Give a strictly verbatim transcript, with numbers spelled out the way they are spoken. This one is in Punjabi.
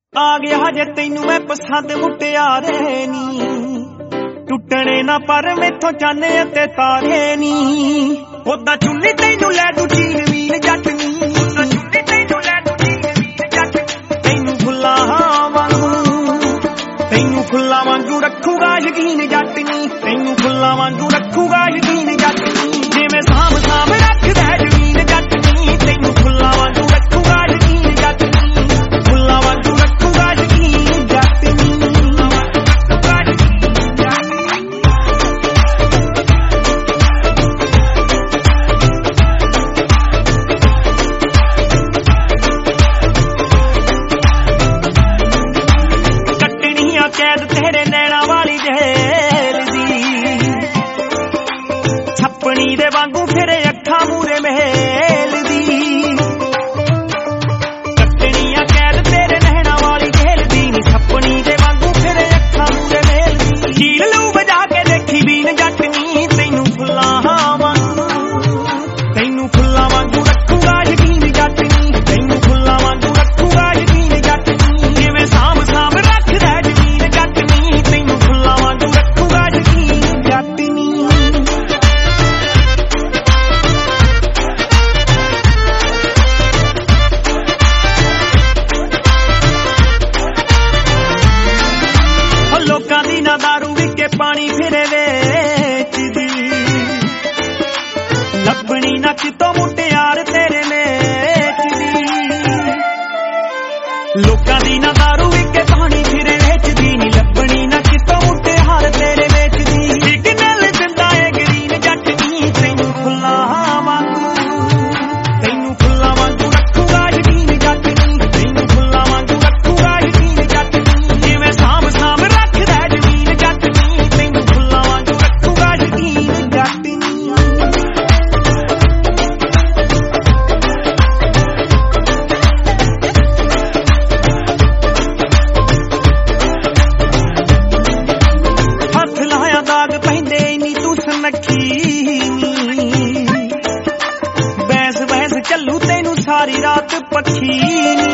ਆ ਗਿਆ ਜੇ ਤੈਨੂੰ ਮੈਂ ਪਸੰਦ ਮੁਟਿਆਰੇ ਨੀ, ਟੁੱਟਣੇ ਨਾ ਪਰ ਮੈਥੋਂ ਚਾਨੇ ਅਤੇ ਤਾਰੇ ਨੀ। ਉਦਾਂ ਚੁੰਨੀ ਤੈਨੂੰ ਲੈ ਦੂ ਚੀਨ ਵੀਨ ਜੱਟ ਨੀ, ਉਦਾਂ ਚੁੰਨੀ ਤੈਨੂੰ ਲੈ ਦੂ ਚੀਨ ਵੀਨ ਜੱਟ ਨੀ। ਤੈਨੂੰ ਫੁੱਲਾਂ ਵਾਂਗੂ ਤੈਨੂੰ ਫੁੱਲਾਂ ਵਾਂਗੂ ਰੱਖੂਗਾ ਯਕੀਨ ਜੱਟ ਨੀ, ਤੈਨੂੰ ਫੁੱਲਾਂ ਵਾਂਗੂ ਰੱਖੂਗਾ ਯਕੀਨ ਜੱਟ ਨੀ। ਜਿਵੇਂ ਸਾਂਭ ਸਾਂਭ ਰੱਖਦਾ ਜ਼ਮੀਨ ਜੱਟ ਨੀ, ਤੈਨੂੰ ਫੁੱਲਾਂ ਵਾਂਗੂ ਰੱਖੂਗਾ ਯਕੀਨ ਜੱਟ ਨੀ, ਫੁੱਲਾਂ ਵਾਂਗੂ ਰੱਖੂਗਾ ਯਕੀਨ ਜੱਟ ਨੀ। ਕੈਦ ਤੇਰੇ ਨੈਣਾ ਵਾਲੀ ਜੇਲ ਦੀ, ਛੱਪਣੀ ਦੇ ਵਾਂਗੂ ਫਿਰੇ ਅੱਖਾਂ ਮੂਰੇ ਮਹਿਲ ਦੀ। ਕੱਟਣੀਆਂ ਕੈਦ ਤੇਰੇ ਨੈਣਾ ਵਾਲੀ ਜੇਲ ਦੀ, ਨੀ ਛੱਪਣੀ ਦੇ ਵਾਂਗੂ ਫਿਰੇ ਅੱਖਾਂ ਮੂਰੇ ਮਹਿਲ ਦੀ। ਜੀਲ ਲੂ ਵਜਾ ਕੇ ਦੇਖੀ ਬੀਨ ਜੱਟ ਨੀ, ਤੈਨੂੰ ਫੁੱਲਾਂ ਵਾਂਗੂ ਤੈਨੂੰ ਫੁੱਲਾਂ ਵਾਂਗੂ ਰੱਖੂਗਾ ਯਕੀਨ ਜੱਟ ਨੀ, ਤੈਨੂੰ ਫੁੱਲਾਂ ਵਾਂਗੂ ਰੱਖੂਗਾ ਯਕੀਨ ਜੱਟ ਨੀ। ਜਿਵੇਂ ਸਾਂਭ ਸਾਂਭ ਰੱਖਦਾ ਦਾਰੂ ਵੀ ਕੇ ਪਾਣੀ ਫਿਰੇ ਵੇਚਦੀ, ਲੱਭਣੀ ਨਾ ਕਿਤੋਂ ਮੁਟਿਆਰ ਤੇਰੇ ਮੇਚਦੀ। ਲੋਕਾਂ ਦੀ ਨਾ ਦਾਰੂ ਵੀ ਕੇ ਪਾਣੀ ਫਿਰੇ ਵੇਚਦੀ, ਨੀ ਲੱਭਣੀ ਨਾ ਕਿਤੋਂ ਮੁਟਿਆਰ ਤੇਰੇ ਵੇਚਦੀ। ਸਿਗਨਲ ਦਿੰਦਾ ਏ ਗਰੀਨ ਜੱਟ ਨੀ, ਤੈਨੂੰ ਫੁੱਲਾਂ ਵਾਂਗੂ ਤੈਨੂੰ ਫੁੱਲਾਂ ਵਾਂਗੂ ਰੱਖੂਗਾ ਯਕੀਨ ਜੱਟ ਨੀ, ਤੈਨੂੰ ਫੁੱਲਾਂ ਵਾਂਗੂ ਰੱਖੂਗਾ ਯਕੀਨ ਜੱਟ ਨੀ। ਜਿਵੇਂ ਸਾਂਭ ਸਾਂਭ ਰੱਖਦਾ ਬੈਸ ਬੈਸ ਚੱਲੂ ਤੈਨੂੰ ਸਾਰੀ ਰਾਤ ਪੱਖੀ।